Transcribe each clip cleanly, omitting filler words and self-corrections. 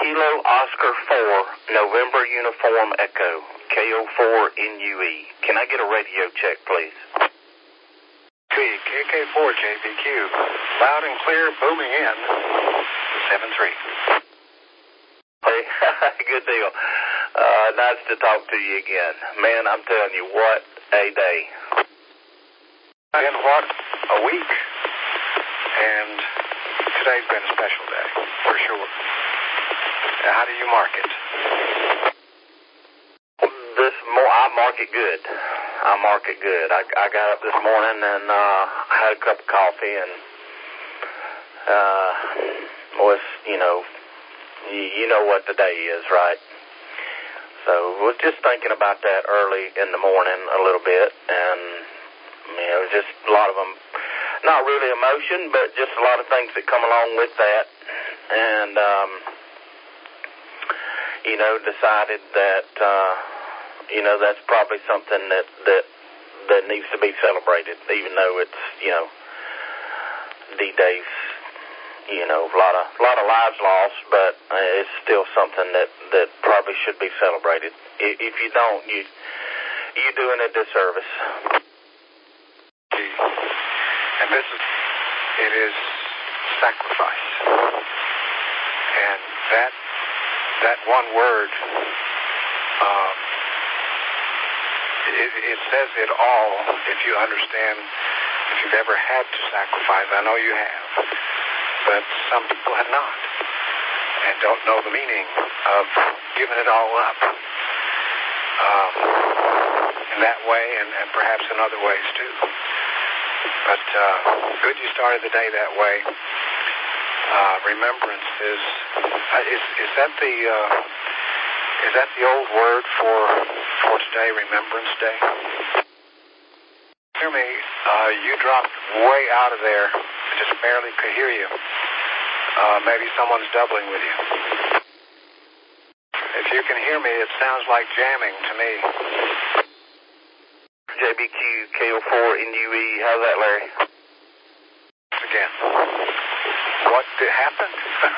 Kilo Oscar 4, November Uniform Echo, KO4NUE. Can I get a radio check, please? KK4 JBQ. Loud and clear, booming in. 7-3. Hey, good deal. Nice to talk to you again. Man, I'm telling you, what a day. And what a week. And today's been a special day, for sure. How do you mark it? I mark it good. I got up this morning and had a cup of coffee and was, you know what the day is, right? So was just thinking about that early in the morning a little bit, and just a lot of them, not really emotion, but just a lot of things that come along with that, and decided that that's probably something that needs to be celebrated, even though it's D-Day's. A lot of lives lost, but it's still something that probably should be celebrated. If you don't, you're doing a disservice. And it is sacrifice. And that one word, it says it all if you understand, if you've ever had to sacrifice. I know you have. But some people have not and don't know the meaning of giving it all up in that way and perhaps in other ways too. But good you started the day that way. Remembrance is that the old word for today, Remembrance Day? Hear me, you dropped way out of there. I just barely could hear you. Maybe someone's doubling with you. If you can hear me, it sounds like jamming to me. JBQ, KO4NUE, how's that, Larry? Again. What happened?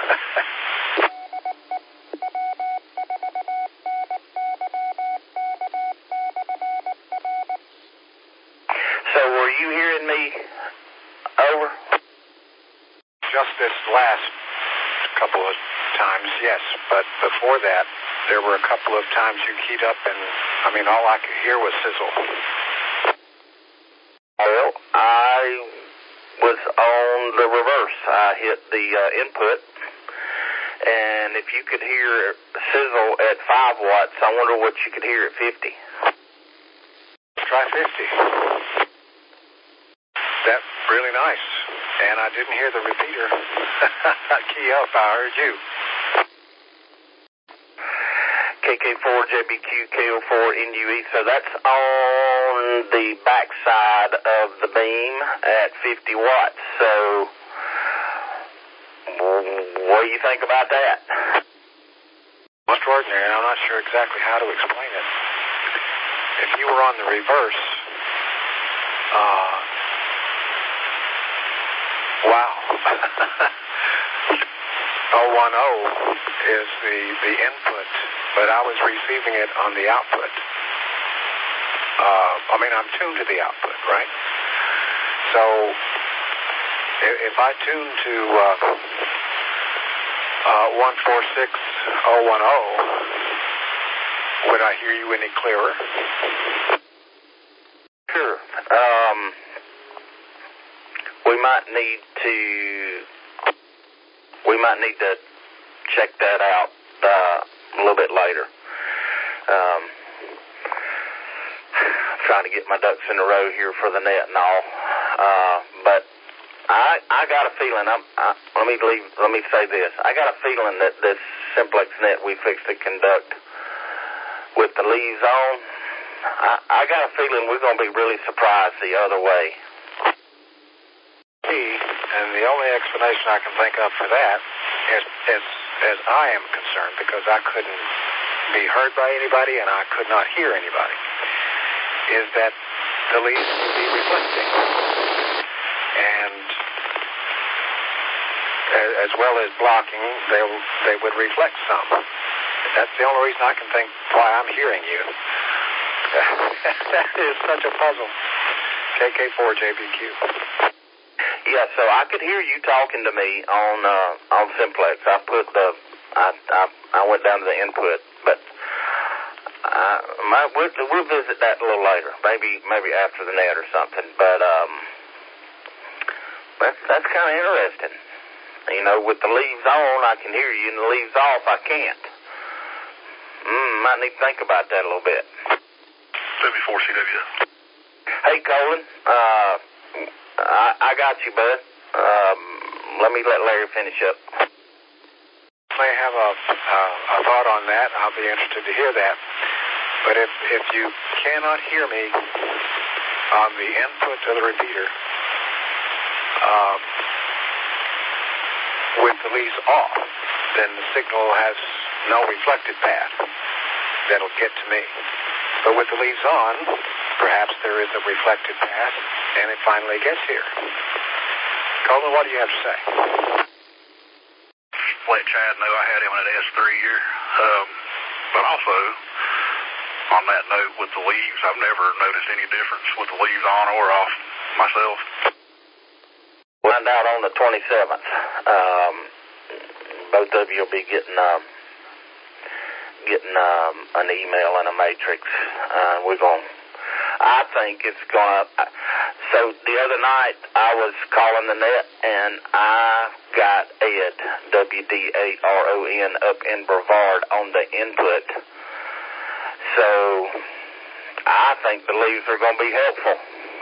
So were you hearing me over? Just this last couple of times, yes. But before that, there were a couple of times you keyed up and, all I could hear was sizzle. Well, I was on the reverse. I hit the input, and if you could hear sizzle at 5 watts, I wonder what you could hear at 50. Try 50. That's really nice. And I didn't hear the repeater. Key up, I heard you. KK4JBQ, KO4NUE. So that's on the backside of the beam at 50 watts. So what do you think about that? Extraordinary, and I'm not sure exactly how to explain it. If you were on the reverse, wow. 010 is the input, but I was receiving it on the output. I'm tuned to the output, right? So if I tune to 146010, would I hear you any clearer? Sure. We might need to check that out a little bit later. Trying to get my ducks in a row here for the net and all. But I got a feeling. Let me say this. I got a feeling that this simplex net we fixed to conduct with the leaves on. I got a feeling we're going to be really surprised the other way. And the only explanation I can think of for that, as I am concerned, because I couldn't be heard by anybody and I could not hear anybody, is that the leaves would be reflecting. And as well as blocking, they would reflect some. That's the only reason I can think why I'm hearing you. That is such a puzzle. KK4JBQ. Yeah, so I could hear you talking to me on Simplex. I went down to the input, but we'll visit that a little later, maybe after the net or something. But that's kind of interesting. You know, with the leaves on, I can hear you, and the leaves off, I can't. Might need to think about that a little bit. W4CW. Hey, Colin. I got you, bud. Let me let Larry finish up. May have a thought on that. I'll be interested to hear that. But if you cannot hear me on the input to the repeater with the leaves off, then the signal has no reflected path that'll get to me. But with the leaves on, perhaps there is a reflected path, and it finally gets here. Colin, what do you have to say? Let Chad know I had him at S3 here. But also, on that note, with the leaves, I've never noticed any difference with the leaves on or off myself. Find out on the 27th. Both of you will be getting an email and a matrix. I think it's going to... So the other night, I was calling the net, and I got Ed, WD8RON, up in Brevard on the input. So I think the leaves are going to be helpful.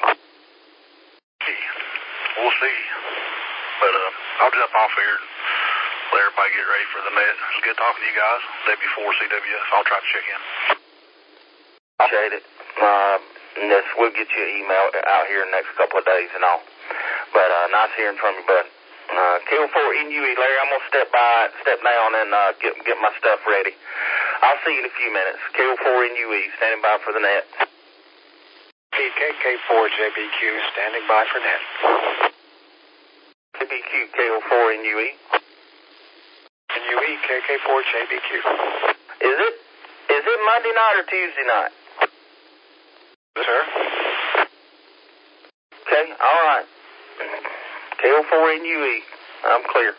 We'll see. But I'll jump off here and let everybody get ready for the net. It was good talking to you guys. W4CWF. I'll try to check in. Appreciate it. Yes, we'll get you an email out here in the next couple of days and all. But nice hearing from you, bud. K4NUE, Larry, I'm going to step down and get my stuff ready. I'll see you in a few minutes. K4NUE, standing by for the net. KK4JBQ, standing by for net. JBQ, K4NUE. NUE, KK4JBQ. Is it Monday night or Tuesday night? Sir? Okay, all right. K4NUE, I'm clear.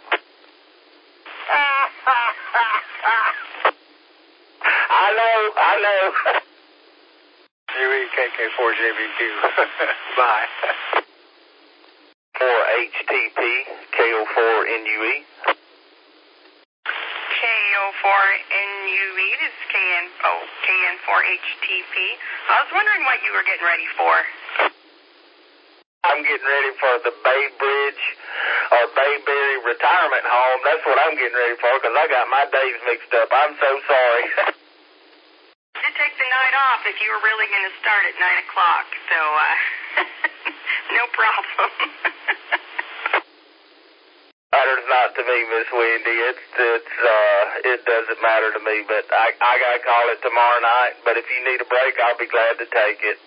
I know. UE, KK4JBQ. Bye. For HTP, KO4NUE. KO4NUE, this is KN4HTP. I was wondering what you were getting ready for. I'm getting ready for the Bay Bridge or Bayberry retirement home. That's what I'm getting ready for because I got my days mixed up. I'm so sorry. You did take the night off if you were really going to start at 9 o'clock, so no problem. Matters not to me, Miss Wendy. It doesn't matter to me, but I gotta call it tomorrow night. But if you need a break, I'll be glad to take it.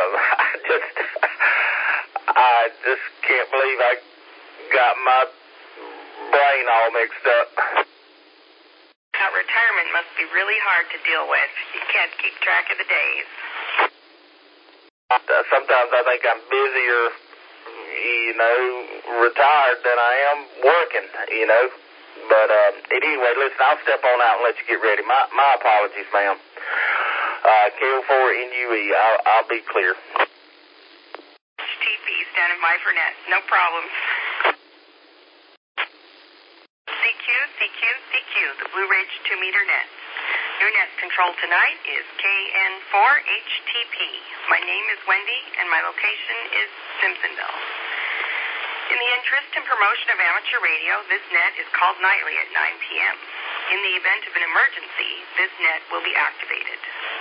I just can't believe I got my brain all mixed up. That retirement must be really hard to deal with. You can't keep track of the days. Sometimes I think I'm busier, retired than I am working, But anyway, listen, I'll step on out and let you get ready. My apologies, ma'am. KO4NUE, I'll be clear. HTP, standing by for net. No problem. CQ, the Blue Ridge 2-meter net. Your net control tonight is KN4HTP. My name is Wendy, and my location is Simpsonville. In the interest and promotion of amateur radio, this net is called nightly at 9 p.m. In the event of an emergency, this net will be activated.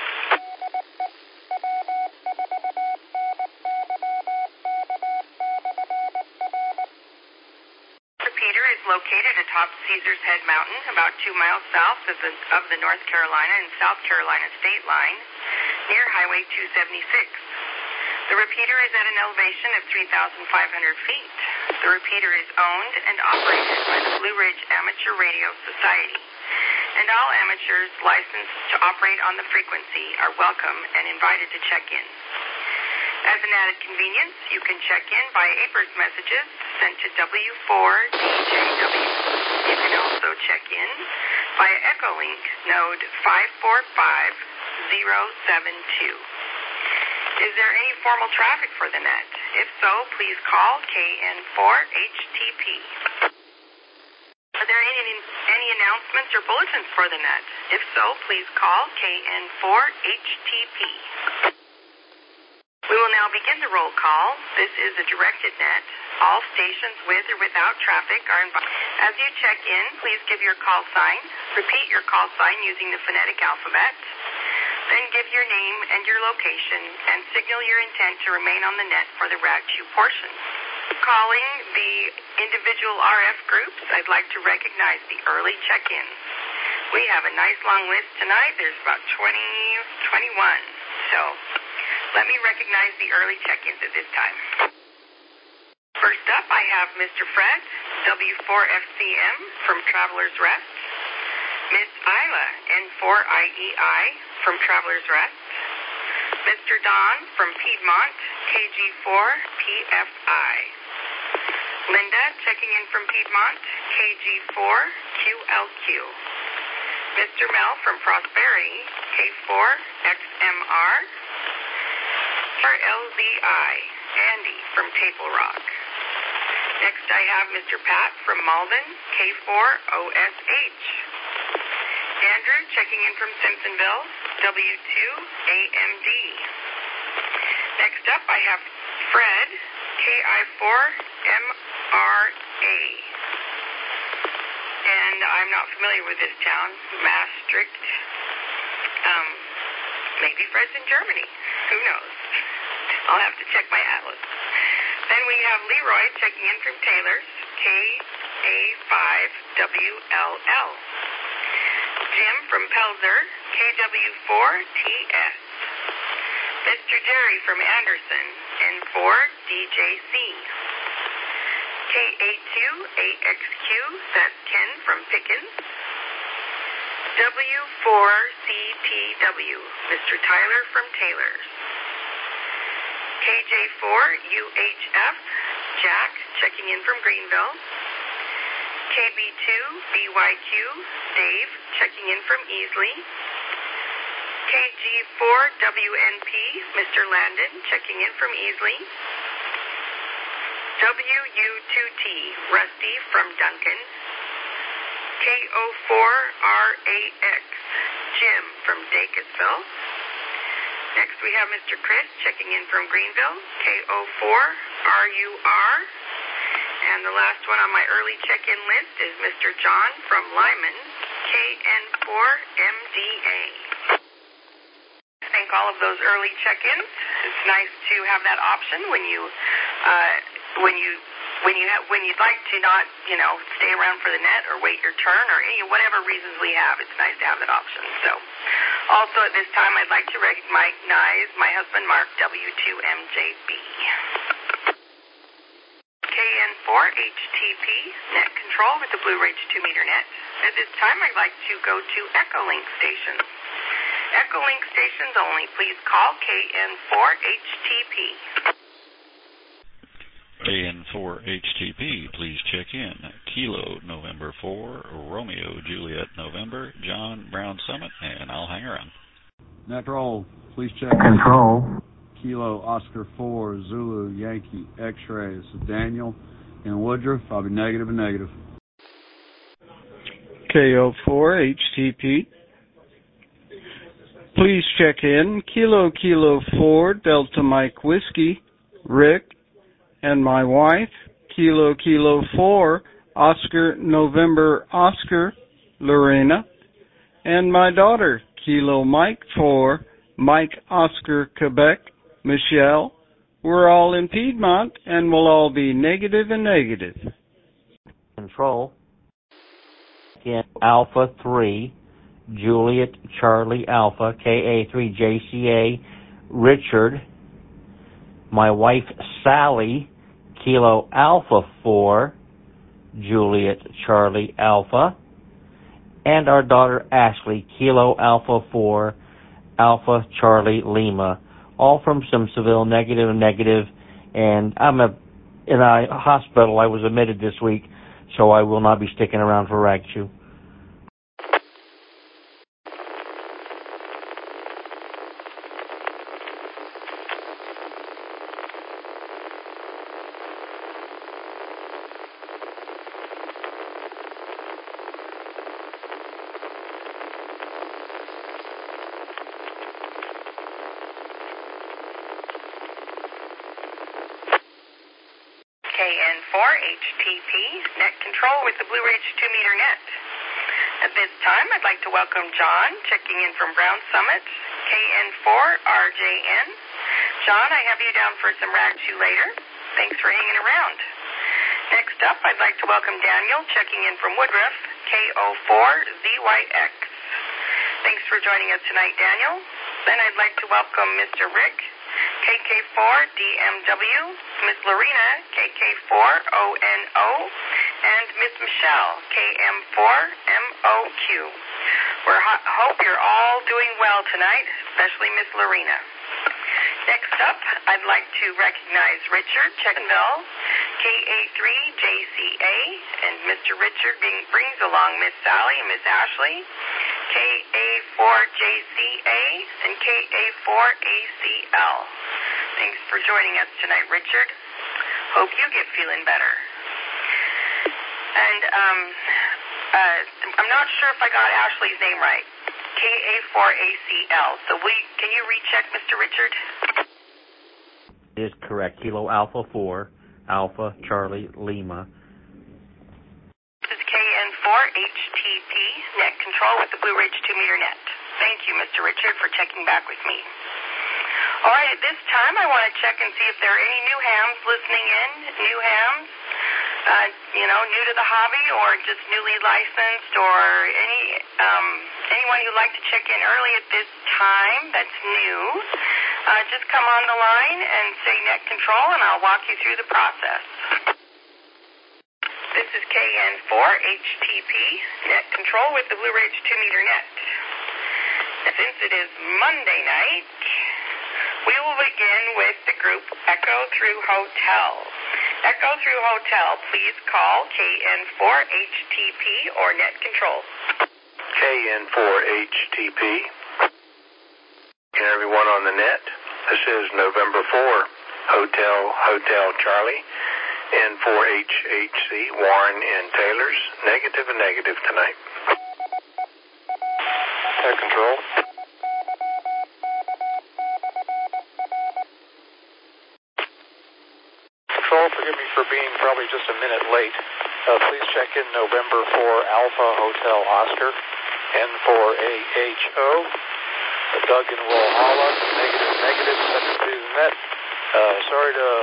Repeater is located atop Caesar's Head Mountain, about 2 miles south of the North Carolina and South Carolina state line, near Highway 276. The repeater is at an elevation of 3,500 feet. The repeater is owned and operated by the Blue Ridge Amateur Radio Society, and all amateurs licensed to operate on the frequency are welcome and invited to check in. As an added convenience, you can check in via APRS messages sent to W4DJW. You can also check in via Echolink node 545072. Is there any formal traffic for the net? If so, please call KN4HTP. Are there any announcements or bulletins for the net? If so, please call KN4HTP. We will now begin the roll call. This is a directed net. All stations with or without traffic are invited. As you check in, please give your call sign. Repeat your call sign using the phonetic alphabet. Then give your name and your location and signal your intent to remain on the net for the RAG2 portion. Calling the individual RF groups, I'd like to recognize the early check-ins. We have a nice long list tonight. There's about 21. So let me recognize the early check-ins at this time. First up, I have Mr. Fred, W4FCM from Traveler's Rest. Miss Isla, N4IEI from Traveler's Rest. Mr. Don from Piedmont, KG4PFI. Linda, checking in from Piedmont, KG4QLQ. Mr. Mel from Prosperity, K4XMR. RLZI, Andy from Table Rock. Next I have Mr. Pat from Malden, K4OSH. Andrew, checking in from Simpsonville, W2AMD. Next up, I have Fred, KI4MRA. And I'm not familiar with this town, Maastricht. Maybe Fred's in Germany. Who knows? I'll have to check my atlas. Then we have Leroy checking in from Taylor's, KA5WLL. Jim from Pelzer, KW4TS. Mr. Jerry from Anderson, N4DJC. KA2AXQ, that's Ken from Pickens. W4CTW, Mr. Tyler from Taylor's. KJ4UHF, Jack checking in from Greenville. KB2BYQ, Dave checking in from Easley. KG4WNP, Mr. Landon checking in from Easley. WU2T, Rusty from Duncan. KO4RAX, Jim from Dacusville. Next we have Mr. Chris checking in from Greenville, KO4RUR. And the last one on my early check-in list is Mr. John from Lyman, KN4MDA. Thank all of those early check-ins. It's nice to have that option when you'd like to not, stay around for the net or wait your turn or whatever reasons we have. It's nice to have that option. So, also at this time, I'd like to recognize my husband, Mark, W2MJB. KN4HTP, net control with the Blue Ridge 2-meter net. At this time, I'd like to go to Echolink stations. Echolink stations only. Please call KN4HTP. KN4HTP, please check in. Kilo, November 4, Romeo, Juliet, November, John, Brown Summit, and I'll hang around. Control, please check in. Control. Kilo, Oscar 4, Zulu, Yankee, X-ray. This is Daniel in Woodruff. I'll be negative and negative. KO4HTP. Please check in. Kilo, Kilo 4, Delta Mike Whiskey, Rick, and my wife, Kilo, Kilo 4, Oscar, November, Oscar, Lorena, and my daughter, Kilo Mike 4, Mike, Oscar, Quebec, Michelle. We're all in Piedmont, and we'll all be negative and negative. Control. Again, Alpha 3, Juliet, Charlie, Alpha, KA3, JCA, Richard, my wife, Sally, Kilo Alpha 4, Juliet Charlie Alpha, and our daughter Ashley, Kilo Alpha 4, Alpha Charlie Lima, all from Simpsonville, negative, and I'm in a hospital. I was admitted this week, so I will not be sticking around for Ragchew. KN4HTP, net control with the Blue Ridge 2-meter net. At this time, I'd like to welcome John, checking in from Brown Summit, KN4RJN. John, I have you down for some Ragchew later. Thanks for hanging around. Next up, I'd like to welcome Daniel, checking in from Woodruff, KO4ZYX. Thanks for joining us tonight, Daniel. Then I'd like to welcome Mr. Rick, KK4DMW, Miss Lorena, KK4ONO, and Miss Michelle, KM4MOQ. We hope you're all doing well tonight, especially Miss Lorena. Next up, I'd like to recognize Richard Checkenville, KA3JCA, and Mr. Richard brings along Miss Sally and Miss Ashley, KA4JCA, and KA4ACL. Thanks for joining us tonight, Richard. Hope you get feeling better. And I'm not sure if I got Ashley's name right. KA4ACL. So can you recheck, Mr. Richard? It is correct. Kilo Alpha 4, Alpha Charlie Lima. This is KN4HTP, net control with the Blue Ridge 2-meter net. Thank you, Mr. Richard, for checking back with me. All right, at this time, I want to check and see if there are any new hams listening in, new hams, new to the hobby or just newly licensed, or anyone who'd like to check in early at this time that's new. Just come on the line and say net control, and I'll walk you through the process. This is KN4HTP, net control with the Blue Ridge 2-meter net. Since it is Monday night, we will begin with the group Echo Through Hotel. Echo Through Hotel, please call KN4HTP or net control. KN4HTP. And everyone on the net, this is November 4, Hotel Charlie, N4HHC, Warren and Taylor's, negative tonight. Net control. Control, forgive me for being probably just a minute late. Please check in November 4, Alpha Hotel Oscar, N4AHO, Doug in Walhalla, negative, sending through the net. Sorry to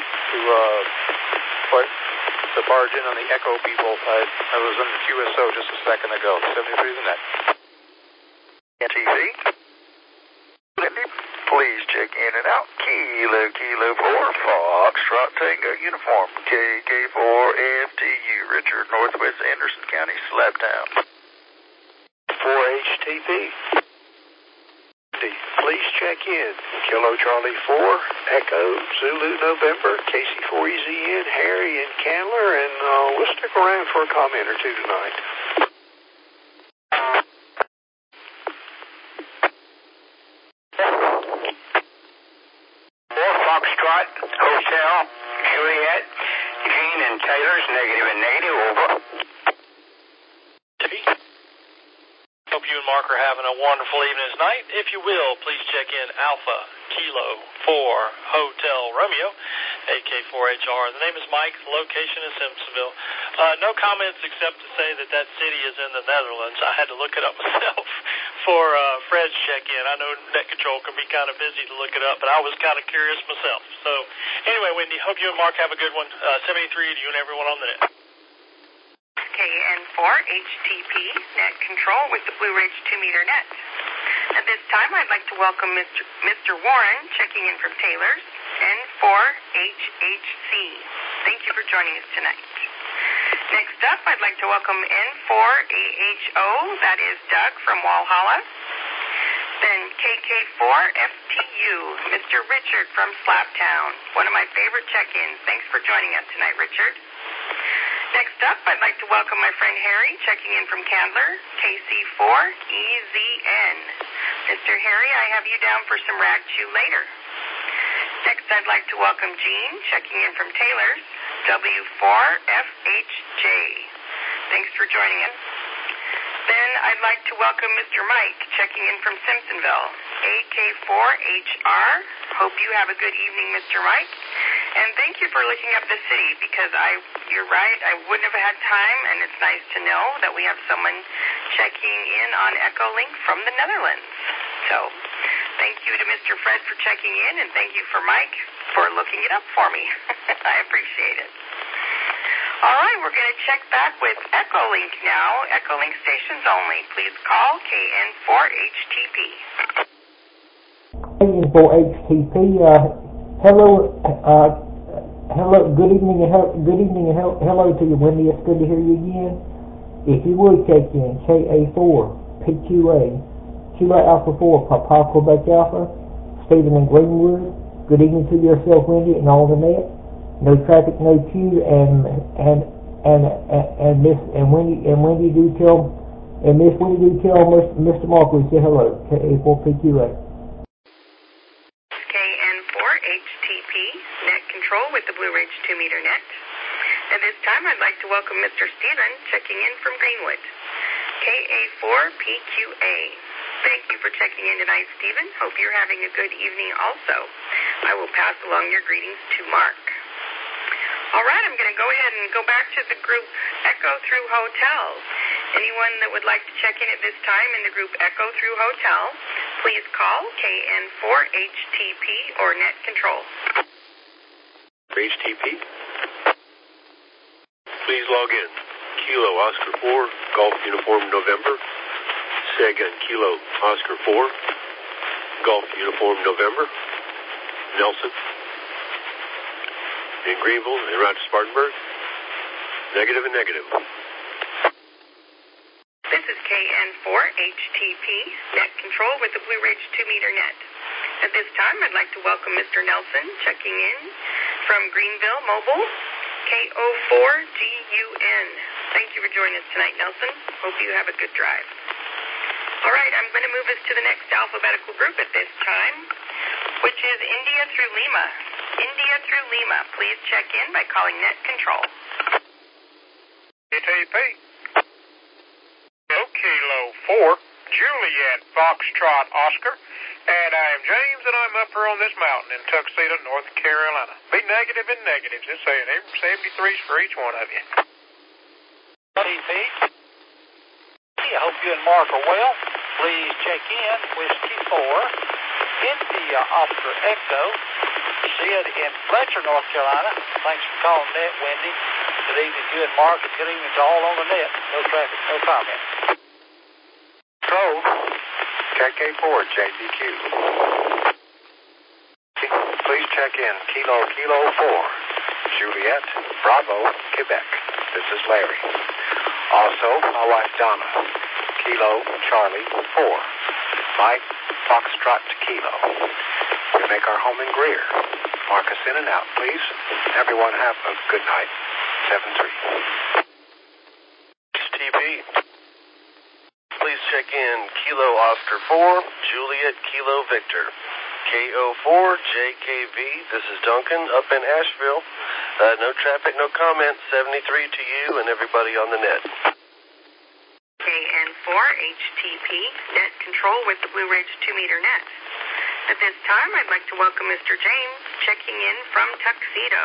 barge in on the Echo people. I was on the QSO just a second ago, 73 the net. NTC. Please check in and out. Kilo 4, Foxtrot Tango Uniform, KK4FTU, Richard, Northwest Anderson County, Slabtown. 4HTP. Please check in. Kilo Charlie 4, Echo, Zulu November, KC4EZN, Harry and Candler, and we'll stick around for a comment or two tonight. Foxtrot Hotel, Juliet, Jean and Taylor's, negative, over. Hope you and Mark are having a wonderful evening tonight. If you will, please check in Alpha Kilo 4 Hotel Romeo, AK4HR. The name is Mike. The location is Simpsonville. No comments except to say that city is in the Netherlands. I had to look it up myself for Fred's check-in. I know net control can be kind of busy to look it up, but I was kind of curious myself. So anyway, Wendy, hope you and Mark have a good one. 73 to you and everyone on the net. KN4HTP, net control with the Blue Ridge 2-meter net. At this time, I'd like to welcome Mr. Warren, checking in from Taylor's, N4HHC. Thank you for joining us tonight. Next up, I'd like to welcome N4AHO, that is Doug from Walhalla. Then KK4FTU, Mr. Richard from Slaptown, one of my favorite check-ins. Thanks for joining us tonight, Richard. Next up, I'd like to welcome my friend Harry, checking in from Candler, KC4EZN. Mr. Harry, I have you down for some rag chew later. Next, I'd like to welcome Jean, checking in from Taylor's, W4FHJ. Thanks for joining us. Then I'd like to welcome Mr. Mike, checking in from Simpsonville, AK4HR. Hope you have a good evening, Mr. Mike. And thank you for looking up the city, because you're right, I wouldn't have had time, and it's nice to know that we have someone checking in on Echolink from the Netherlands. So thank you to Mr. Fred for checking in, and thank you for Mike for looking it up for me. I appreciate it. All right, we're going to check back with Echolink now. Echolink stations only. Please call KN4HTP. KN4HTP. Hello. Good evening, and hello to you, Wendy. It's good to hear you again. If you would check in, KA4PQA, Kilo Alpha 4, Papa Quebec Alpha, Stephen and Greenwood. Good evening to yourself, Wendy, and all the net. No traffic, no queue, and Wendy do tell Mr. Marquis say hello. KA4PQA. KN4HTP, net control with the Blue Ridge 2-meter net. At this time, I'd like to welcome Mr. Stephen, checking in from Greenwood. KA4PQA. Thank you for checking in tonight, Stephen. Hope you're having a good evening also. I will pass along your greetings to Mark. All right, I'm going to go ahead and go back to the group Echo Through Hotel. Anyone that would like to check in at this time in the group Echo Through Hotel, please call KN4HTP or net control. HTP. Please log in. Kilo Oscar 4, Golf Uniform November. Second, Kilo Oscar 4, Golf Uniform November. Nelson. In Greenville, en route to Spartanburg. Negative and negative. This is KN4HTP, net control with the Blue Ridge 2-meter net. At this time, I'd like to welcome Mr. Nelson, checking in from Greenville Mobile, KO4GUN. Thank you for joining us tonight, Nelson. Hope you have a good drive. All right, I'm going to move us to the next alphabetical group at this time, which is India through Lima. India through Lima, please check in by calling net control. KTP. Kilo 4, Juliet Foxtrot Oscar, and I am James, and I'm up here on this mountain in Tuxedo, North Carolina. Be negative and negatives. It's saying 73s for each one of you. TP. I hope you and Mark are well. Please check in Whiskey 4, India Oscar Echo, Sid in Fletcher, North Carolina. Thanks for calling net, Wendy. Good evening to you and Mark, and good evening to all on the net. No traffic, no comment. Control, KK4JBQ. Please check in Kilo 4, Juliet, Bravo, Quebec. This is Larry. Also, my wife Donna, Kilo Charlie 4, Mike Foxtrot Kilo. We make our home in Greer. Mark us in and out, please. Everyone have a good night. 7-3. TP. Please check in Kilo Oscar 4, Juliet Kilo Victor. KO4JKV. This is Duncan up in Asheville. No traffic, no comments. 73 to you and everybody on the net. KN4HTP, net control with the Blue Ridge 2-meter net. At this time, I'd like to welcome Mr. James, checking in from Tuxedo,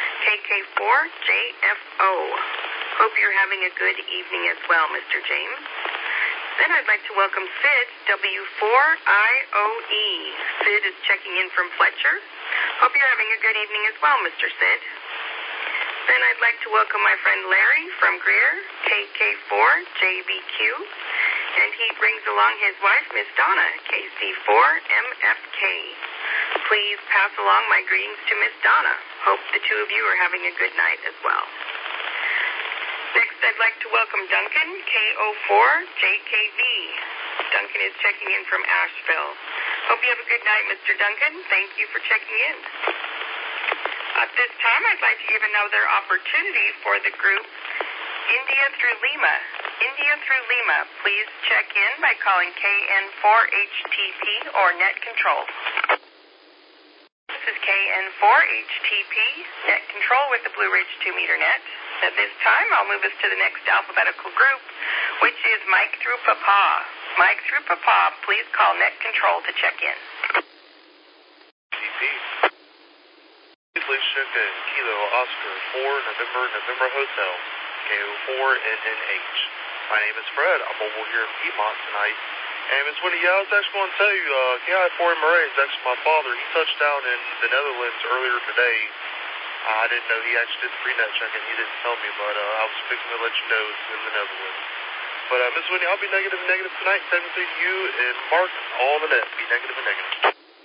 KK4JFO. Hope you're having a good evening as well, Mr. James. Then I'd like to welcome Sid, W4IOE. Sid is checking in from Fletcher. Hope you're having a good evening as well, Mr. Sid. Then I'd like to welcome my friend Larry from Greer, KK4JBQ. And he brings along his wife, Miss Donna, KC4MFK. Please pass along my greetings to Miss Donna. Hope the two of you are having a good night as well. Next, I'd like to welcome Duncan, KO4JKV. Duncan is checking in from Asheville. Hope you have a good night, Mr. Duncan. Thank you for checking in. At this time, I'd like to give another opportunity for the group India through Lima. India through Lima, please check in by calling KN4HTP or Net Control. This is KN4HTP, Net Control with the Blue Ridge 2-meter net. At this time, I'll move us to the next alphabetical group, which is Mike through Papa. Mike through Papa, please call Net Control to check in. TP. Please check in Kilo Oscar 4 November Hotel, KO4NNH. My name is Fred. I'm over here in Piedmont tonight. And Ms. Winnie, I was actually going to tell you, KI4 Murray is actually my father. He touched down in the Netherlands earlier today. I didn't know he actually did the pre-net check-in. He didn't tell me, but I was fixing to let you know it's in the Netherlands. But Ms. Winnie, I'll be negative and negative tonight. 73 to you and Mark, all the net. Be negative and negative.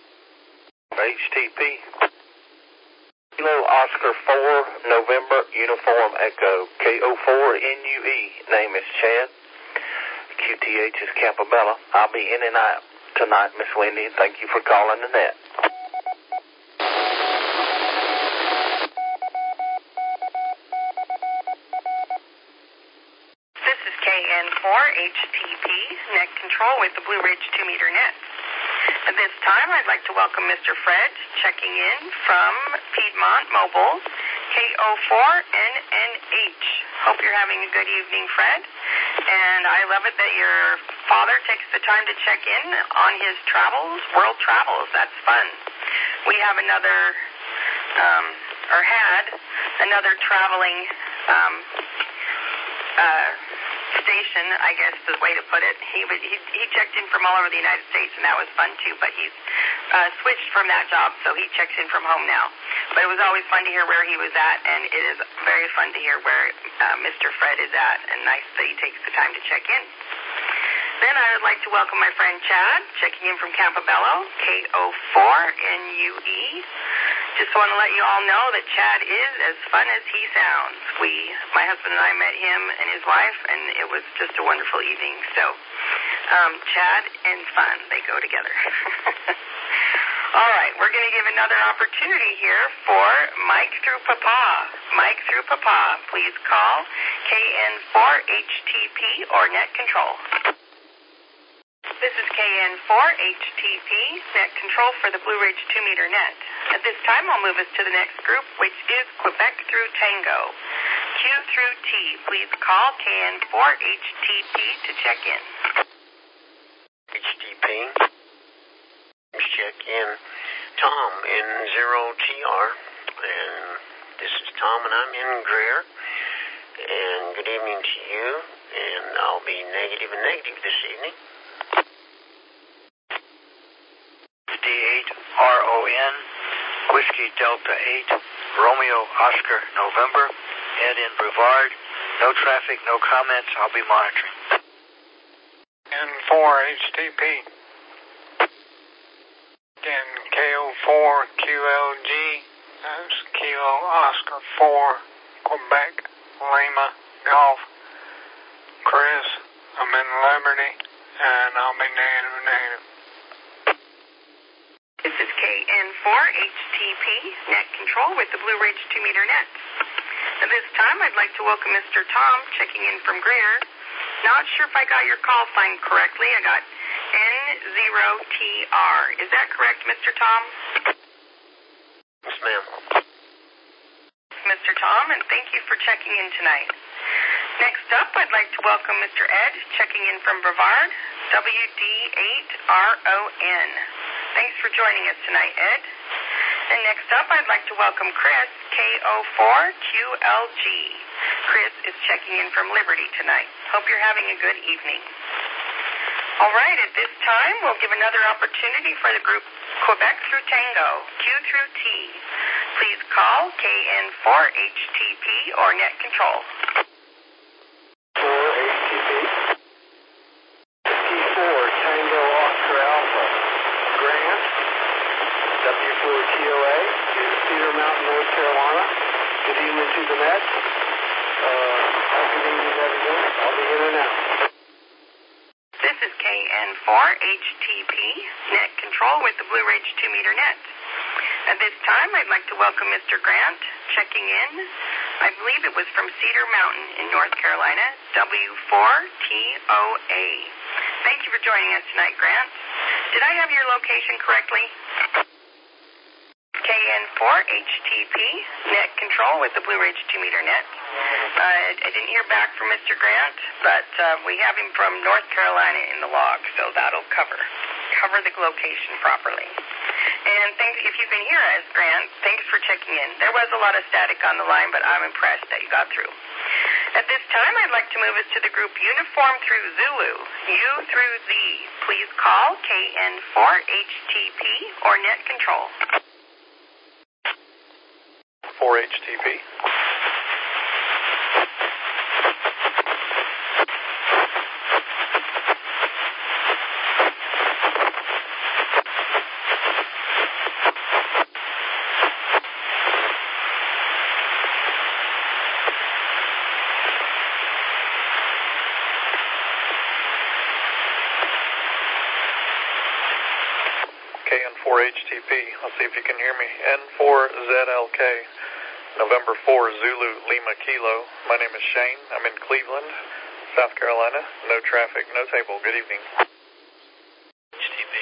HTP. Kilo Oscar 4 November Uniform Echo. KO4NUE. Name is Chad. QTH is Campobella. I'll be in and out tonight, Miss Wendy. Thank you for calling the net. This is KN4HTP, Net Control with the Blue Ridge 2-meter net. At this time, I'd like to welcome Mr. Fred, checking in from Piedmont Mobile, KO4NNH. Hope you're having a good evening, Fred. And I love it that your father takes the time to check in on his travels, world travels. That's fun. We have had another traveling station, I guess is the way to put it. He checked in from all over the United States, and that was fun too, but he's switched from that job, so he checks in from home now. But it was always fun to hear where he was at, and it is very fun to hear where Mr. Fred is at, and nice that he takes the time to check in. Then I would like to welcome my friend Chad, checking in from Campobello, KO4NUE. Just want to let you all know that Chad is as fun as he sounds. My husband and I met him and his wife, and it was just a wonderful evening. So, Chad and fun, they go together. All right, we're going to give another opportunity here for Mike through Papa. Mike through Papa, please call KN4HTP or Net Control. This is KN4HTP, Net Control for the Blue Ridge 2-meter net. At this time, I'll move us to the next group, which is Quebec through Tango. Q through T, please call KN4HTP to check in. HTP. Check in. Tom in 0TR. And this is Tom, and I'm in Greer. And good evening to you. And I'll be negative and negative this evening. D8RON, Whiskey Delta 8, Romeo Oscar November, Ed in Brevard. No traffic, no comments. I'll be monitoring. N4HTP. Again, KO4QLG. That's Kilo Oscar 4, Quebec, Lima, Golf. Chris, I'm in Liberty, and I'll be negative. This is KN4HTP, Net Control with the Blue Ridge 2-meter net. At this time, I'd like to welcome Mr. Tom, checking in from Greer. Not sure if I got your call sign correctly. I got N0TR. Is that correct, Mr. Tom? Yes, ma'am. Mr. Tom, and thank you for checking in tonight. Next up, I'd like to welcome Mr. Ed, checking in from Brevard, WD8RON. Thanks for joining us tonight, Ed. And next up, I'd like to welcome Chris, KO4QLG. Chris is checking in from Liberty tonight. Hope you're having a good evening. All right, at this time, we'll give another opportunity for the group Quebec through Tango, Q through T. Please call KN4HTP or Net Control. 4HTP. T4 Tango Oscar Alpha. Grant. W4TOA is Cedar Mountain, North Carolina. to the net. Good evening, everyone. I'll be in and out. This is KN4HTP, net control with the Blue Ridge 2-meter net. At this time, I'd like to welcome Mr. Grant, checking in. I believe it was from Cedar Mountain in North Carolina, W4TOA. Thank you for joining us tonight, Grant. Did I have your location correctly? KN4HTP, net control with the Blue Ridge 2-meter net. I didn't hear back from Mr. Grant, but we have him from North Carolina in the log, so that'll cover the location properly. And thanks, if you can hear us, Grant, thanks for checking in. There was a lot of static on the line, but I'm impressed that you got through. At this time, I'd like to move us to the group Uniform through Zulu, U through Z. Please call KN4HTP or net control. 4HTP. KN4HTP. Let's see if you can hear me. N4ZLK. November 4, Zulu, Lima, Kilo. My name is Shane. I'm in Cleveland, South Carolina. No traffic, no table. Good evening. HTP.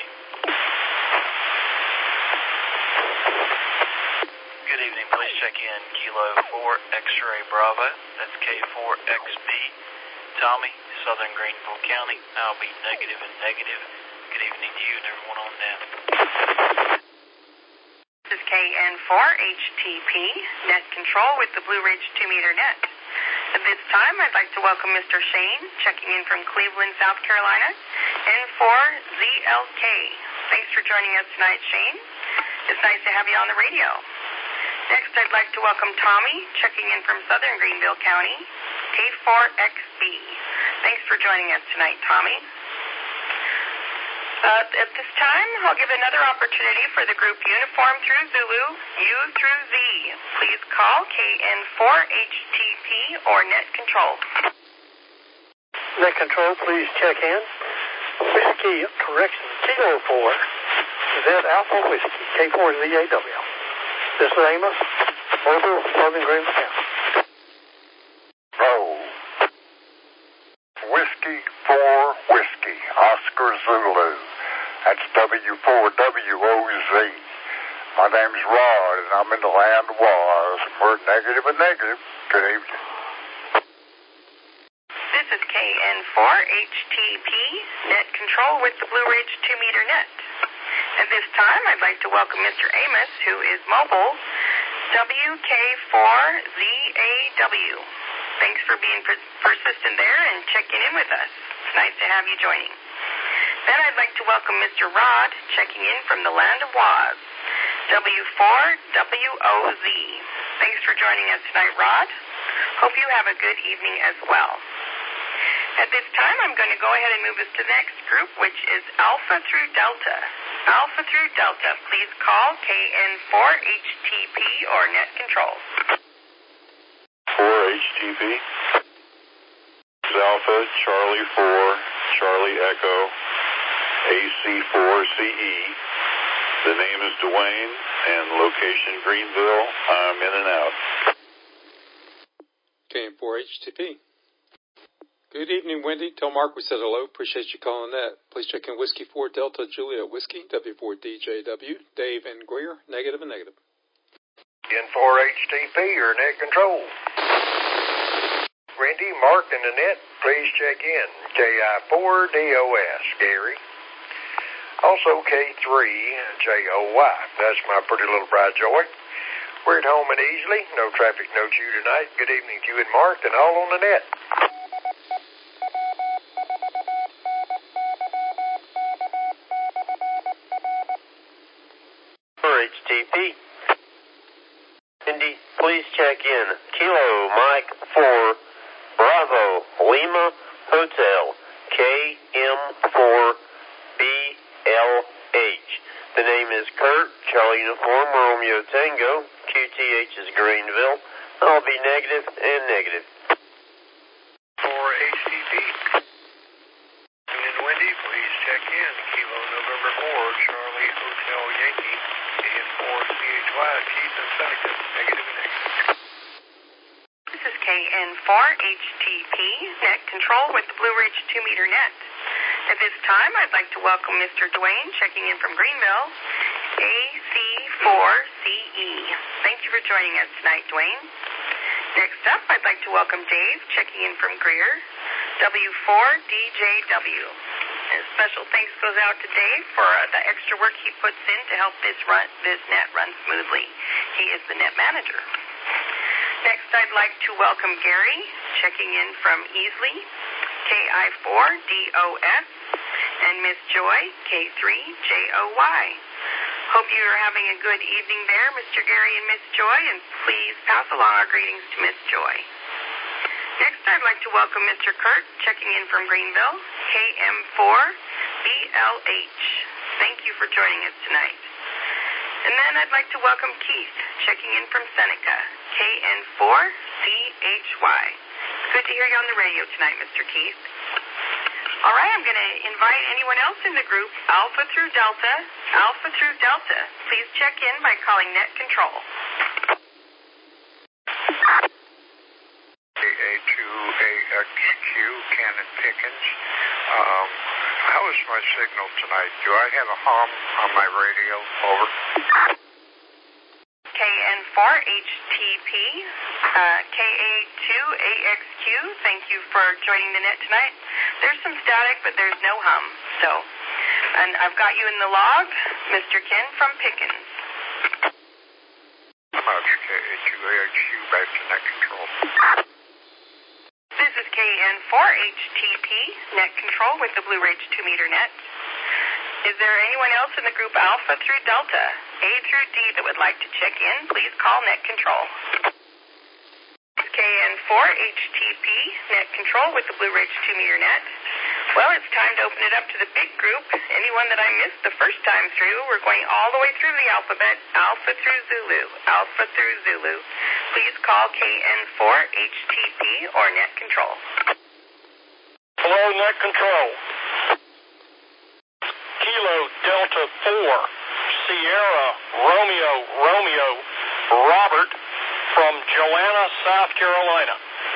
Good evening. Please check in Kilo 4 X-Ray Bravo. That's K4XB. Tommy, Southern Greenville County. I'll be negative and negative. Good evening to you and everyone on net. This is KN4HTP, net control with the Blue Ridge 2-meter net. At this time, I'd like to welcome Mr. Shane, checking in from Cleveland, South Carolina, N4ZLK. Thanks for joining us tonight, Shane. It's nice to have you on the radio. Next, I'd like to welcome Tommy, checking in from Southern Greenville County, K4XB. Thanks for joining us tonight, Tommy. At this time, I'll give another opportunity for the group Uniform through Zulu, U through Z. Please call KN4HTP or net control. Net control, please check in. Whiskey, correction, Kilo 4, Z Alpha Whiskey, K4ZAW. This is Amos, Mobile, Southern Greenville County. Roll. Whiskey 4 Whiskey, Oscar Zulu. That's W4WOZ. My name's Rod, and I'm in the land of Oz. We're negative and negative. Good evening. This is KN4HTP, net control with the Blue Ridge 2-meter net. At this time, I'd like to welcome Mr. Amos, who is mobile, WK4ZAW. Thanks for being persistent there and checking in with us. It's nice to have you joining. Then I'd like to welcome Mr. Rod, checking in from the land of Waz, W4WOZ. Thanks for joining us tonight, Rod. Hope you have a good evening as well. At this time, I'm going to go ahead and move us to the next group, which is Alpha through Delta. Alpha through Delta, please call KN4HTP or net control. 4HTP. Alpha, Charlie 4, Charlie Echo, AC4CE. The name is Dwayne, and location Greenville. I'm in and out. KN4HTP. Good evening, Wendy. Tell Mark we said hello. Appreciate you calling that. Please check in Whiskey 4 Delta Juliet Whiskey, W4DJW, Dave and Greer, negative and negative. N4HTP or net control. Randy, Mark, and Annette, please check in. KI4DOS, Gary. Also K3JOY. That's my pretty little bride, Joy. We're at home and easily. No traffic, no chew tonight. Good evening to you and Mark and all on the net. HTP. Indy, please check in. Kilo Mike 4 Bravo Lima Hotel KM4BLH. The name is Kurt, Charlie Uniform Romeo Tango. QTH is Greenville. I'll be negative and negative. For HTP. And Wendy, please check in. Kilo November 4, Charlie Hotel Yankee. And for CHY, Keith and Seneca. Negative and negative. This is KN4HTP, net control with the Blue Ridge 2-meter net. At this time, I'd like to welcome Mr. Dwayne, checking in from Greenville, AC4CE. Thank you for joining us tonight, Dwayne. Next up, I'd like to welcome Dave, checking in from Greer, W4DJW. And special thanks goes out to Dave for the extra work he puts in to help this net run smoothly. He is the net manager. Next, I'd like to welcome Gary, checking in from Easley, KI4DOS, and Miss Joy, K3JOY. Hope you are having a good evening there, Mr. Gary and Miss Joy, and please pass along our greetings to Miss Joy. Next, I'd like to welcome Mr. Kurt, checking in from Greenville, KM4BLH. Thank you for joining us tonight. And then I'd like to welcome Keith, checking in from Seneca, KN4CHY. Good to hear you on the radio tonight, Mr. Keith. All right, I'm going to invite anyone else in the group, Alpha through Delta. Please check in by calling Net Control. AA2AXQ, Cannon Pickens. How is my signal tonight? Do I have a hum on my radio? Over. KN4HTP, KA2AXQ, thank you for joining the net tonight. There's some static, but there's no hum. And I've got you in the log, Mr. Ken from Pickens. KA2AXQ, back to Net Control. This is KN4HTP, Net Control with the Blue Ridge 2-meter net. Is there anyone else in the group Alpha through Delta, A through D, that would like to check in? Please call Net Control. KN4HTP, Net Control with the Blue Ridge 2-meter net. Well, it's time to open it up to the big group. Anyone that I missed the first time through, we're going all the way through the alphabet, Alpha through Zulu. Please call KN4HTP or Net Control. Hello, Net Control. Kilo Delta 4, Sierra Romeo, Robert from Joanna, South Carolina.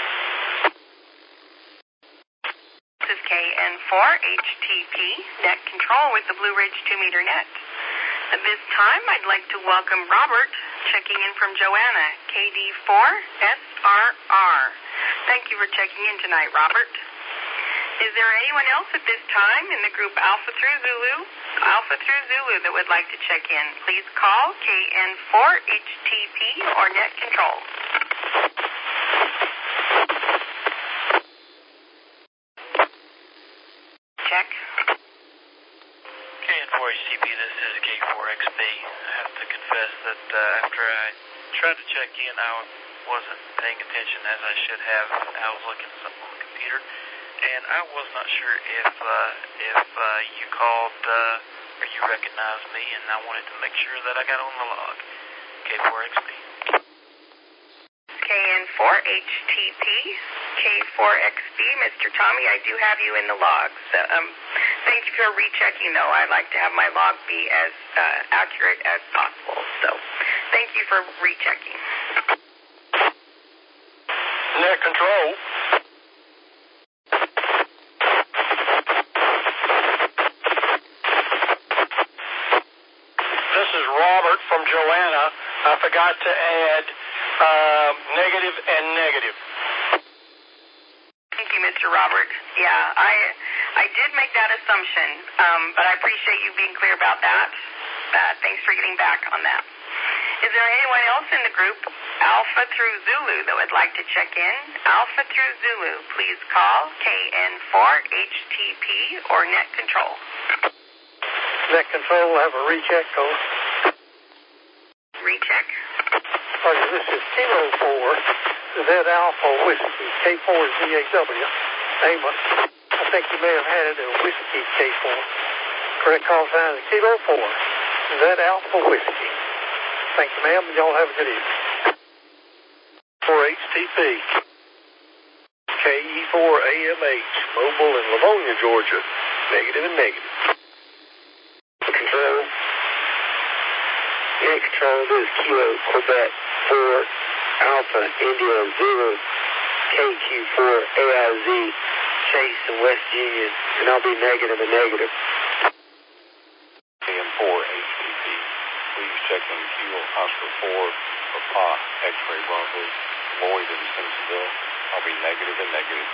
This is KN4HTP, Net Control with the Blue Ridge 2-meter net. At this time, I'd like to welcome Robert, checking in from Joanna, KD4SRR. Thank you for checking in tonight, Robert. Is there anyone else at this time in the group Alpha through Zulu, that would like to check in? Please call KN4HTP or Net Control. Check. KN4HTP, this is K4XB. I have to confess that after I tried to check in, I wasn't paying attention as I should have. I was looking at something on the computer, and I was not sure if you called or you recognized me, and I wanted to make sure that I got on the log. K4XB. KN4HTP, K4XB, Mr. Tommy, I do have you in the log. So, thank you for rechecking, though. I'd like to have my log be as accurate as possible. So, thank you for rechecking. Net Control. This is Robert from Joanna. I forgot to add negative and negative. Thank you, Mr. Robert. Yeah, I did make that assumption, but I appreciate you being clear about that. Thanks for getting back on that. Is there anyone else in the group, Alpha through Zulu, that would like to check in? Alpha through Zulu, please call KN4HTP or Net Control. Net Control will have a recheck code. Recheck. Okay, this is Kilo 4, Z Alpha Whiskey, K4ZAW, Amos. I think you may have had it in Whiskey K4. Correct call sign is Kilo 4, Z Alpha Whiskey. Thank you, ma'am. Y'all have a good evening. For STP. KE4AMH, Mobile in Livonia, Georgia. Negative and negative. Control. Net control, this is Kilo Quebec 4 Alpha India 0 KQ4 AIZ Chase in West Union, and I'll be negative and negative. KN4 HTP, please check in Kilo Oscar 4 Papa X-ray Bravo Lloyd in Simpsonville. I'll be negative and negative.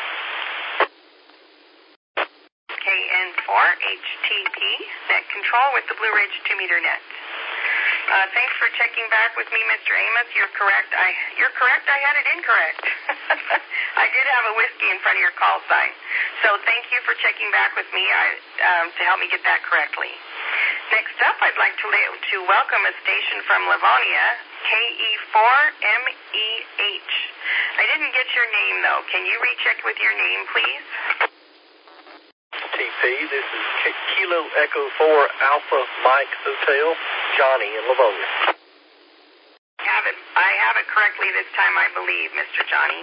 KN4 HTP, net control with the Blue Ridge 2-meter net. Thanks for checking back with me, Mr. Amos. You're correct. You're correct. I had it incorrect. I did have a whiskey in front of your call sign. So thank you for checking back with me to help me get that correctly. Next up, I'd like to welcome a station from Livonia, KE4MEH. I didn't get your name, though. Can you recheck with your name, please? TP, this is Kilo Echo 4 Alpha Mike Hotel, Johnny in Livonia. I have it correctly this time, I believe, Mr. Johnny.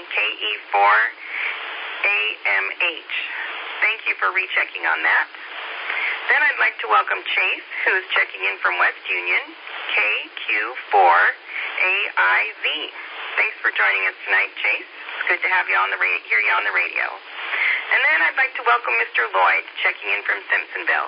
KE4AMH. Thank you for rechecking on that. Then I'd like to welcome Chase, who is checking in from West Union, KQ4AIZ. Thanks for joining us tonight, Chase. It's good to have you hear you on the radio. And then I'd like to welcome Mr. Lloyd, checking in from Simpsonville,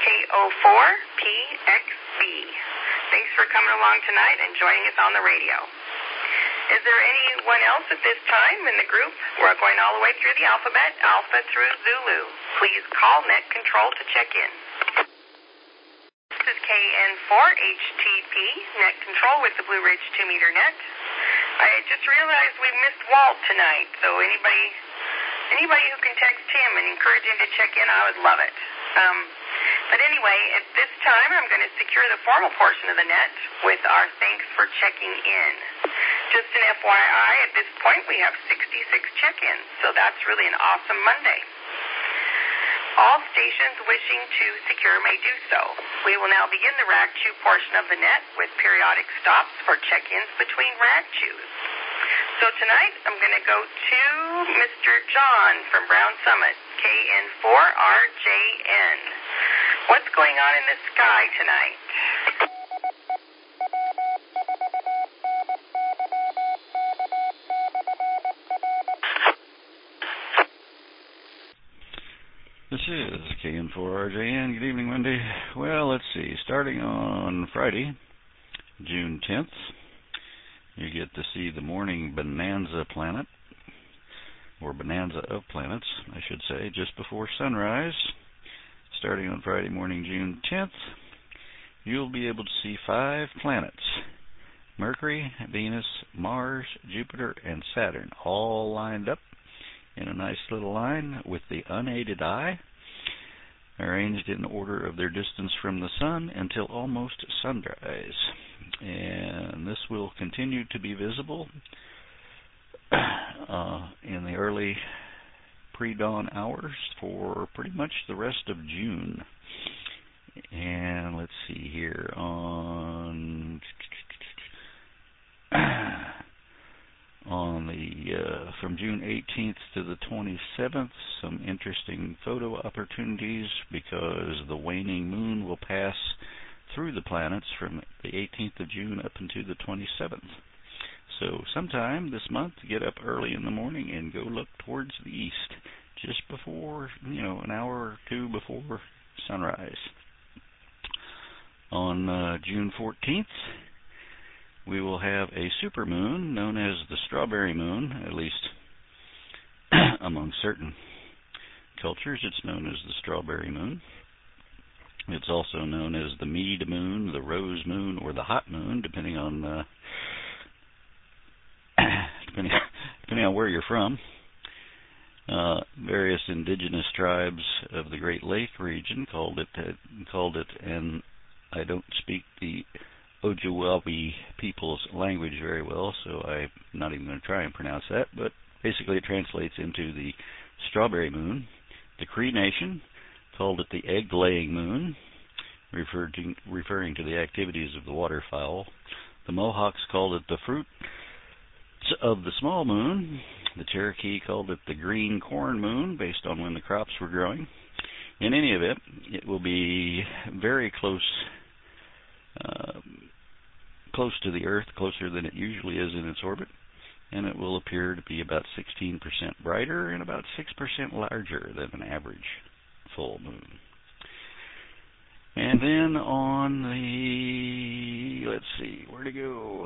KO4PXB. Thanks for coming along tonight and joining us on the radio. Is there anyone else at this time in the group? We're going all the way through the alphabet, Alpha through Zulu. Please call net control to check in. This is KN4HTP, net control with the Blue Ridge 2-meter net. I just realized we missed Walt tonight, so anybody who can text him and encourage him to check in, I would love it. But anyway, at this time, I'm going to secure the formal portion of the net with our thanks for checking in. Just an FYI, at this point, we have 66 check-ins, so that's really an awesome Monday. All stations wishing to secure may do so. We will now begin the Rag Chew portion of the net with periodic stops for check-ins between Rag Chews. So tonight, I'm going to go to Mr. John from Brown Summit, KN4RJN. What's going on in the sky tonight? This is KN4RJN. Good evening, Wendy. Well, let's see. Starting on Friday, June 10th, you get to see the morning bonanza planet, or bonanza of planets, I should say, just before sunrise. Starting on Friday morning, June 10th, you'll be able to see 5 planets: Mercury, Venus, Mars, Jupiter, and Saturn, all lined up in a nice little line with the unaided eye, arranged in order of their distance from the sun until almost sunrise. And this will continue to be visible in the early pre-dawn hours for pretty much the rest of June. And let's see here, on from June 18th to the 27th, some interesting photo opportunities because the waning moon will pass through the planets from the 18th of June up into the 27th. So sometime this month, get up early in the morning and go look towards the east, just before, an hour or two before sunrise. On June 14th, we will have a supermoon known as the strawberry moon, at least among certain cultures it's known as the strawberry moon. It's also known as the mead moon, the rose moon, or the hot moon, depending on depending on where you're from. Various indigenous tribes of the Great Lake region called it, and I don't speak the Ojibwe people's language very well, so I'm not even going to try and pronounce that, but basically it translates into the strawberry moon. The Cree Nation called it the egg-laying moon, referring to the activities of the waterfowl. The Mohawks called it the of the small moon. The Cherokee called it the green corn moon based on when the crops were growing. In any event, it will be very close to the Earth, closer than it usually is in its orbit, and it will appear to be about 16% brighter and about 6% larger than an average full moon. And then on the, let's see, where to go?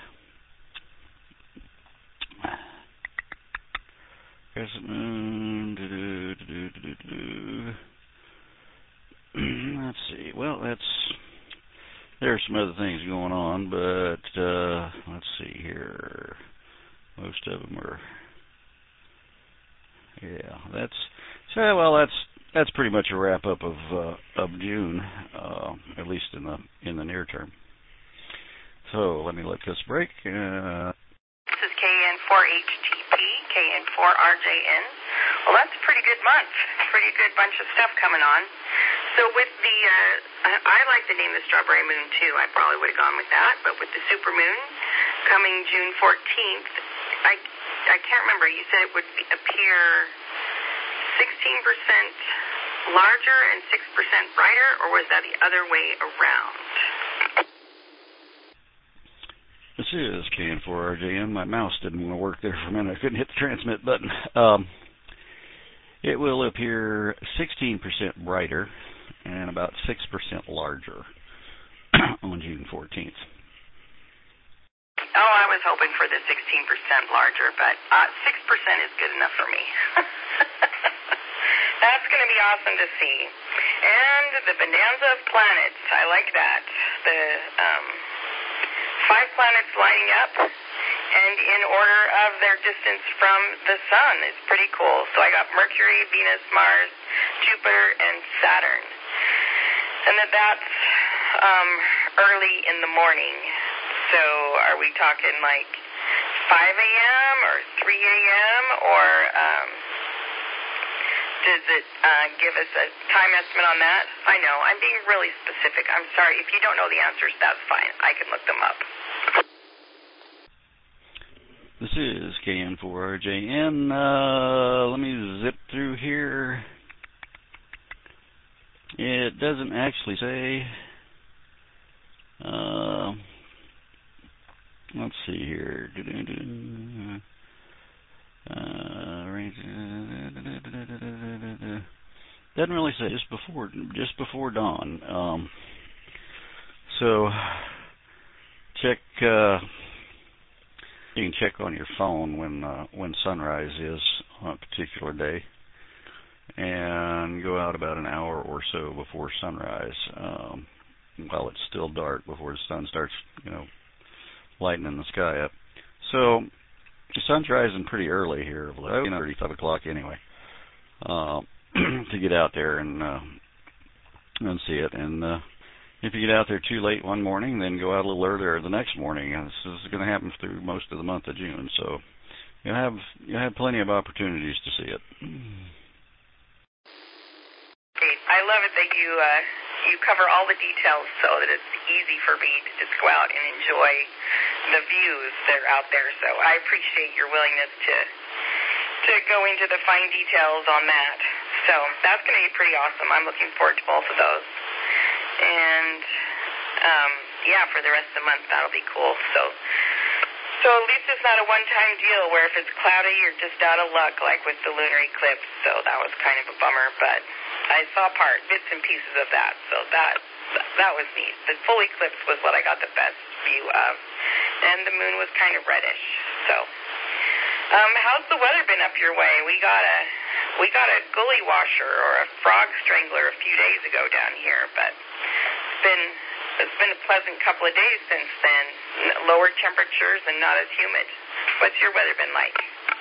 Crescent moon. Let's see. Well, there's some other things going on, but let's see here. Most of them are. Yeah, that's pretty much a wrap up of June, at least in the near term. So let me let this break. This is KN4HTP, KN4RJN. Well, that's a pretty good month. Pretty good bunch of stuff coming on. So with the, I like the name the Strawberry Moon too. I probably would have gone with that. But with the super moon coming June 14th, I can't remember. You said it would appear 16% larger and 6% brighter, or was that the other way around? This is KN4RJN. My mouse didn't want to work there for a minute. I couldn't hit the transmit button. It will appear 16% brighter and about 6% larger on June 14th. Oh, I was hoping for the 16% larger, but 6% is good enough for me. That's going to be awesome to see. And the bonanza of planets, I like that. The 5 planets lining up, and in order of their distance from the sun. It's pretty cool. So I got Mercury, Venus, Mars, Jupiter, and Saturn. And that's early in the morning. So are we talking like 5 a.m. or 3 a.m. or does it give us a time estimate on that? I know, I'm being really specific. I'm sorry. If you don't know the answers, that's fine. I can look them up. This is KN4RJN. Let me zip through here. It doesn't actually say. Let's see here. Doesn't really say. Just before dawn. So check. You can check on your phone when sunrise is on a particular day, and go out about an hour or so before sunrise, while it's still dark, before the sun starts, lightening the sky up. So the sun's rising pretty early here, 5 o'clock anyway, to get out there and see it. And if you get out there too late one morning, then go out a little earlier the next morning. And this is going to happen through most of the month of June, so you'll have plenty of opportunities to see it. I love it that you cover all the details so that it's easy for me to just go out and enjoy the views that are out there. So I appreciate your willingness to go into the fine details on that. So that's going to be pretty awesome. I'm looking forward to both of those. And for the rest of the month, that'll be cool. So at least it's not a one-time deal where if it's cloudy, you're just out of luck, like with the lunar eclipse. So that was kind of a bummer, but I saw bits and pieces of that. So that was neat. The full eclipse was what I got the best view of, and the moon was kind of reddish. So, how's the weather been up your way? We got a gully washer or a frog strangler a few days ago down here, but it's been a pleasant couple of days since then. Lower temperatures and not as humid. What's your weather been like?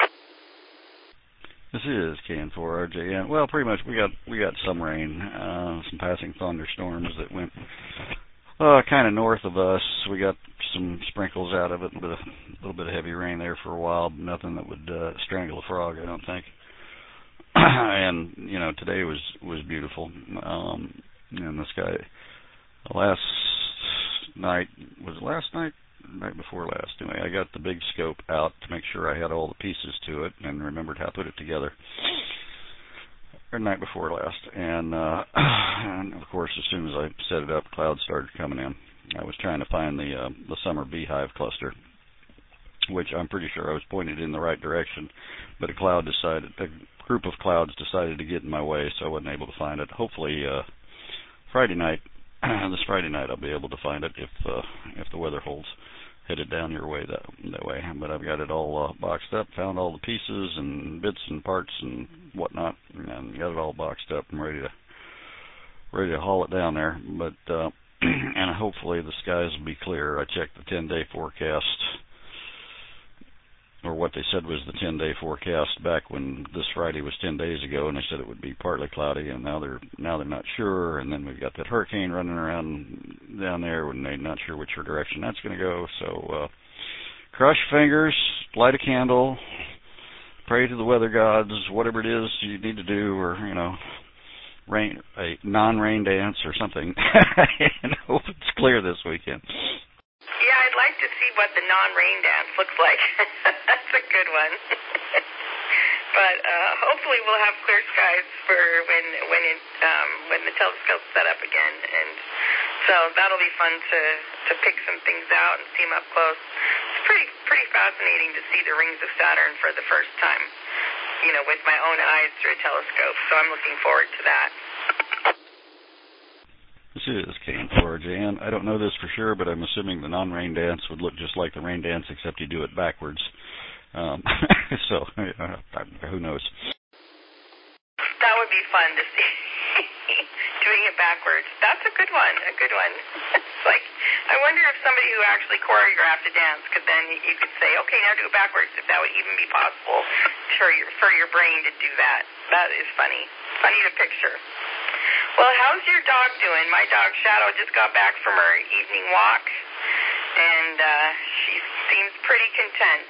This is KN4RJN. Well, pretty much we got some rain, some passing thunderstorms that went kind of north of us. We got some sprinkles out of it, a little bit of heavy rain there for a while. Nothing that would strangle a frog, I don't think. And today was beautiful. And the sky last night, was it last night? night before last. Anyway, I got the big scope out to make sure I had all the pieces to it and remembered how to put it together. Or night before last, and of course, as soon as I set it up, clouds started coming in. I was trying to find the summer beehive cluster, which I'm pretty sure I was pointed in the right direction, but a group of clouds decided to get in my way, so I wasn't able to find it. Hopefully, Friday night, this Friday night, I'll be able to find it if the weather holds. Headed down your way that way, but I've got it all boxed up, found all the pieces and bits and parts and whatnot, and got it all boxed up and ready to haul it down there. But and hopefully the skies will be clear. I checked the 10-day forecast, or what they said was the 10-day forecast back when this Friday was 10 days ago, and they said it would be partly cloudy, and now they're not sure. And then we've got that hurricane running around down there, and they're not sure which direction that's going to go. So cross your fingers, light a candle, pray to the weather gods, whatever it is you need to do, or a non-rain dance or something, and hope it's clear this weekend. Yeah, I'd like to see what the non-rain dance looks like. That's a good one. But hopefully we'll have clear skies for when the telescope's set up again, and so that'll be fun to pick some things out and see them up close. It's pretty fascinating to see the rings of Saturn for the first time, with my own eyes through a telescope. So I'm looking forward to that. This is KN4RJN. I don't know this for sure, but I'm assuming the non-rain dance would look just like the rain dance, except you do it backwards. So, who knows? That would be fun to see. Doing it backwards. That's a good one. It's like, I wonder if somebody who actually choreographed a dance could then, you could say, okay, now do it backwards, if that would even be possible for your brain to do that. That is funny. Funny to picture. Well, how's your dog doing? My dog Shadow just got back from her evening walk, and she seems pretty content.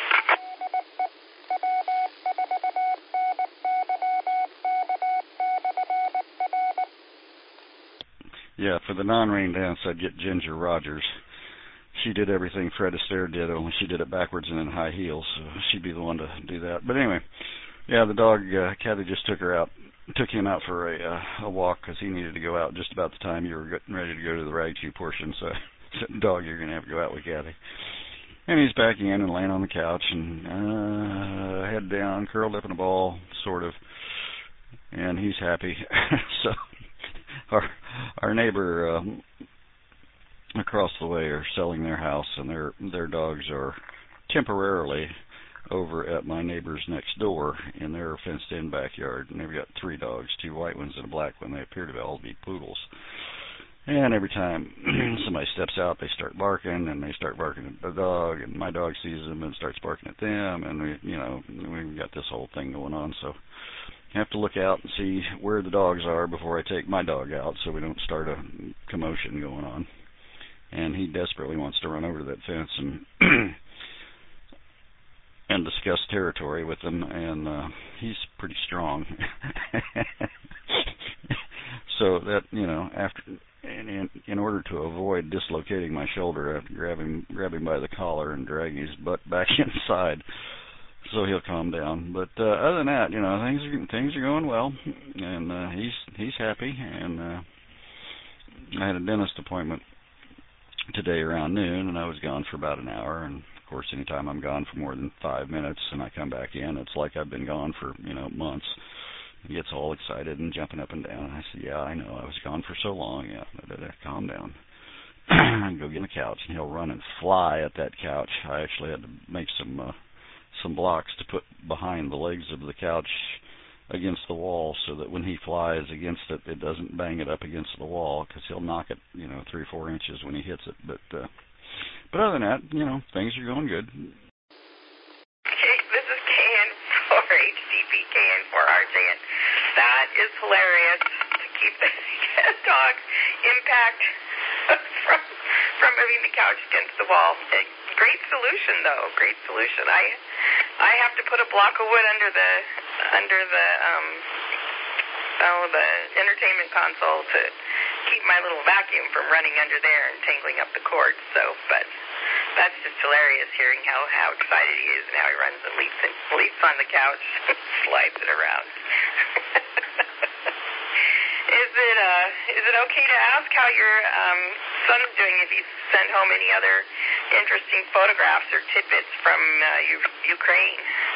Yeah, for the non-rain dance, I'd get Ginger Rogers. She did everything Fred Astaire did, only she did it backwards and in high heels, so she'd be the one to do that. But anyway, yeah, the dog, Kathy just took him out for a walk because he needed to go out just about the time you were getting ready to go to the rag chew portion. So I said, dog, you're going to have to go out with Kathy. And he's back in and laying on the couch and head down, curled up in a ball, sort of, and he's happy. So our neighbor across the way are selling their house, and their dogs are temporarily over at my neighbor's next door in their fenced-in backyard, and they've got 3 dogs, 2 white ones and a black one. They appear to all be poodles. And every time somebody steps out, they start barking, and they start barking at the dog, and my dog sees them and starts barking at them, and we've got this whole thing going on. So I have to look out and see where the dogs are before I take my dog out, so we don't start a commotion going on. And he desperately wants to run over that fence and discuss territory with them, and he's pretty strong. So that, after, in order to avoid dislocating my shoulder, I have to grab him by the collar and drag his butt back inside, so he'll calm down. But other than that, things are going well, and he's happy. And I had a dentist appointment today around noon, and I was gone for about an hour. And of course, anytime I'm gone for more than 5 minutes and I come back in, it's like I've been gone for months. He gets all excited and jumping up and down. I said, yeah, I know, I was gone for so long. Yeah, calm down. I go get on the couch, and he'll run and fly at that couch. I actually had to make some blocks to put behind the legs of the couch against the wall, so that when he flies against it, it doesn't bang it up against the wall, because he'll knock it 3 or 4 inches when he hits it. But other than that, things are going good. This is KN4HTP, KN4RJN. That is hilarious to keep the dog impact from moving the couch against the wall. Great solution, though. Great solution. I have to put a block of wood under the entertainment console to keep my little vacuum from running under there and tangling up the cords. So, but That's just hilarious hearing how excited he is and how he runs and leaps on the couch, slides it around. Is it okay to ask how your son's doing? If he's sent home any other interesting photographs or tidbits from Ukraine?